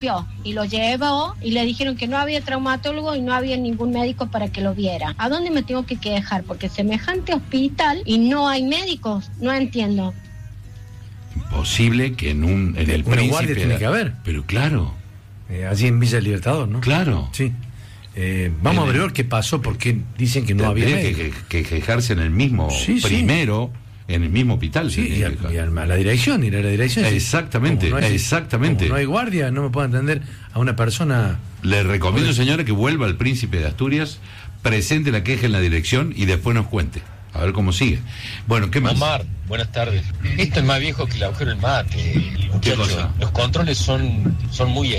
y lo llevó y le dijeron que no había traumatólogo y no había ningún médico para que lo viera. ¿A dónde me tengo que quejar? Porque semejante hospital y no hay médicos, no entiendo. Imposible que en el una Príncipe guardia tiene que haber. Pero claro. Allí en Villa Libertador, ¿no? Claro. Sí. Vamos a averiguar qué pasó, porque dicen que no había médico. que quejarse en el mismo primero. En el mismo hospital. Sí, y a la dirección, ir a la dirección. Exactamente, exactamente. Como no hay guardia, no me puedo atender a una persona. Le recomiendo, señora, que vuelva al Príncipe de Asturias, presente la queja en la dirección y después nos cuente. A ver cómo sigue. Bueno, ¿qué más? Omar, buenas tardes. Esto es más viejo que el agujero del mate. ¿Qué cosa? Los controles son muy